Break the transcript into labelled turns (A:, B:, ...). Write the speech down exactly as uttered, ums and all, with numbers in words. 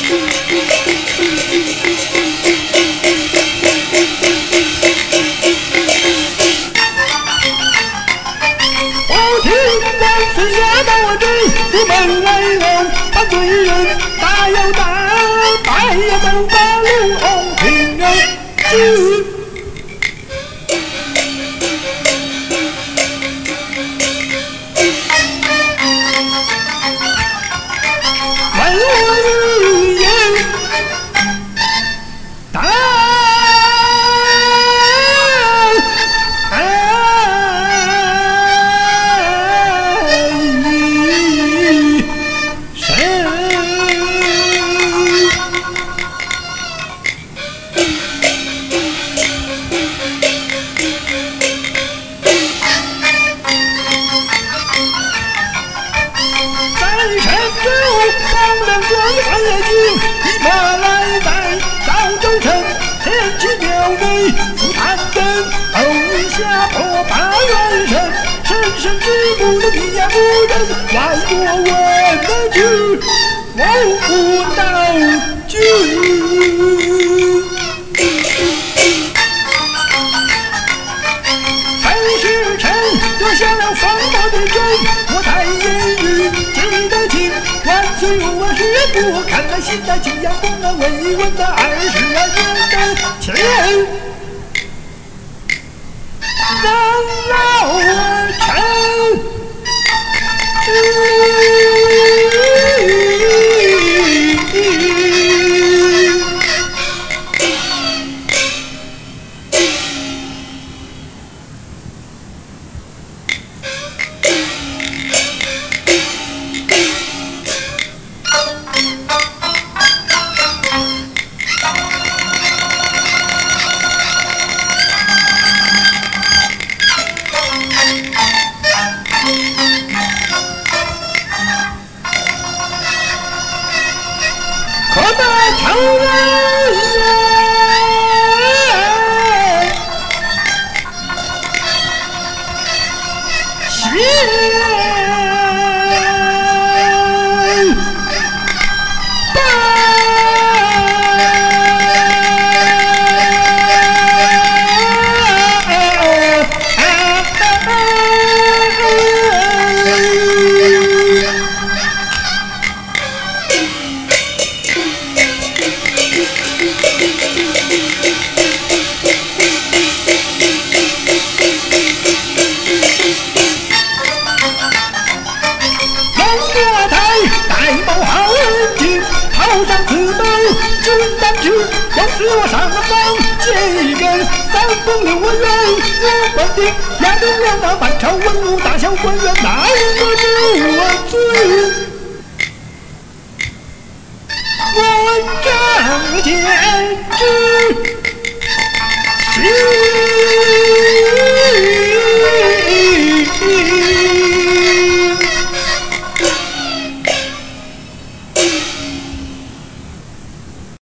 A: 我听万岁爷把我追，出门来人犯罪人，大摇大摆呀都把路红平安去。万岁爷大。 一马来在赵州城，前去庙内赴探灯，后一下破八元神，神神之母的地呀不人，外国问得去，我不道君。三时辰，丢下了方宝的针，我太言语记得清。 万岁我是不看那新的金阳宫啊，未闻的二十来年的前，难老啊臣。可那仇人头上刺刀，军当之，要死我上了房，借一人三公六文元，我官定压定了那满朝文武大小官员，哪一个知我罪？我张天志。